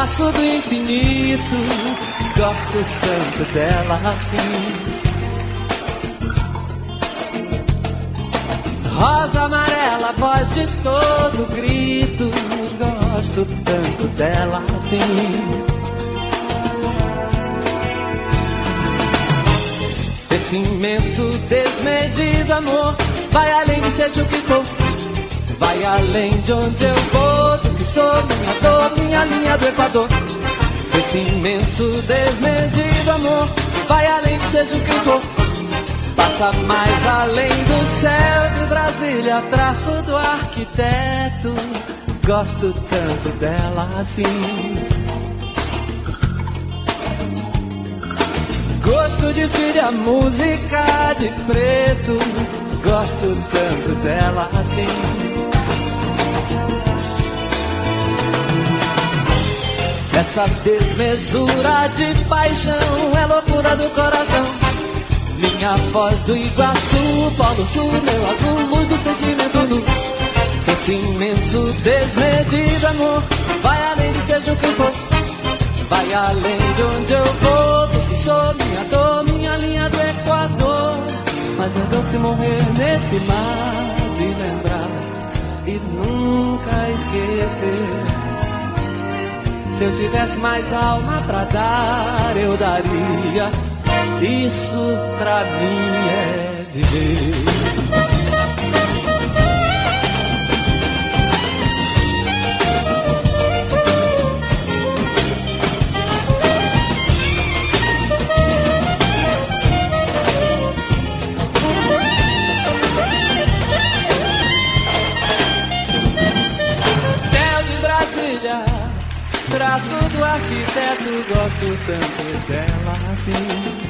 traço do infinito, gosto tanto dela assim. Rosa amarela, voz de todo grito, gosto tanto dela assim. Esse imenso, desmedido amor vai além de seja o que for, vai além de onde eu vou, do que sou, minha dor, minha linha do Equador. Esse imenso, desmedido amor vai além de seja o que for, passa mais além do céu de Brasília, traço do arquiteto, gosto tanto dela assim. Gosto de filha, música de preto, gosto tanto dela assim. Essa desmesura de paixão é loucura do coração. Minha voz do Iguaçu, Polo Sul, meu azul, luz do sentimento nu. Esse imenso, desmedido amor vai além de seja o que for, vai além de onde eu vou, do que sou, minha dor, minha linha do Equador. Mas é doce morrer nesse mar de lembrar e nunca esquecer. Se eu tivesse mais alma pra dar, eu daria. Isso pra mim é viver. Céu de Brasília, traço do arquiteto, gosto tanto dela assim.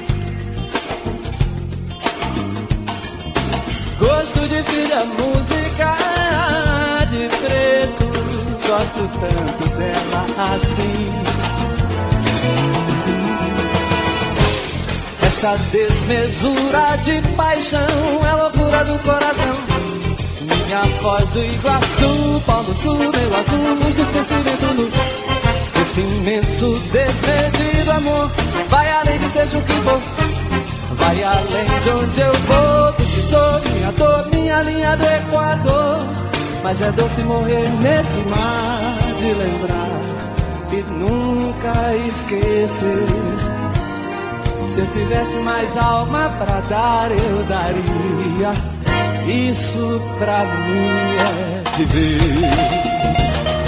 Gosto de filha, música de preto, gosto tanto dela assim. Essa desmesura de paixão é loucura do coração. Minha voz do Iguaçu, Polo Sul, meu azul, luz do sentimento nu. Esse imenso, desmedido amor vai além de seja o que for, vai além de onde eu vou, do que sou, minha dor, minha linha do Equador. Mas é doce morrer nesse mar de lembrar e nunca esquecer. Se eu tivesse mais alma pra dar, eu daria. Isso pra mim é viver.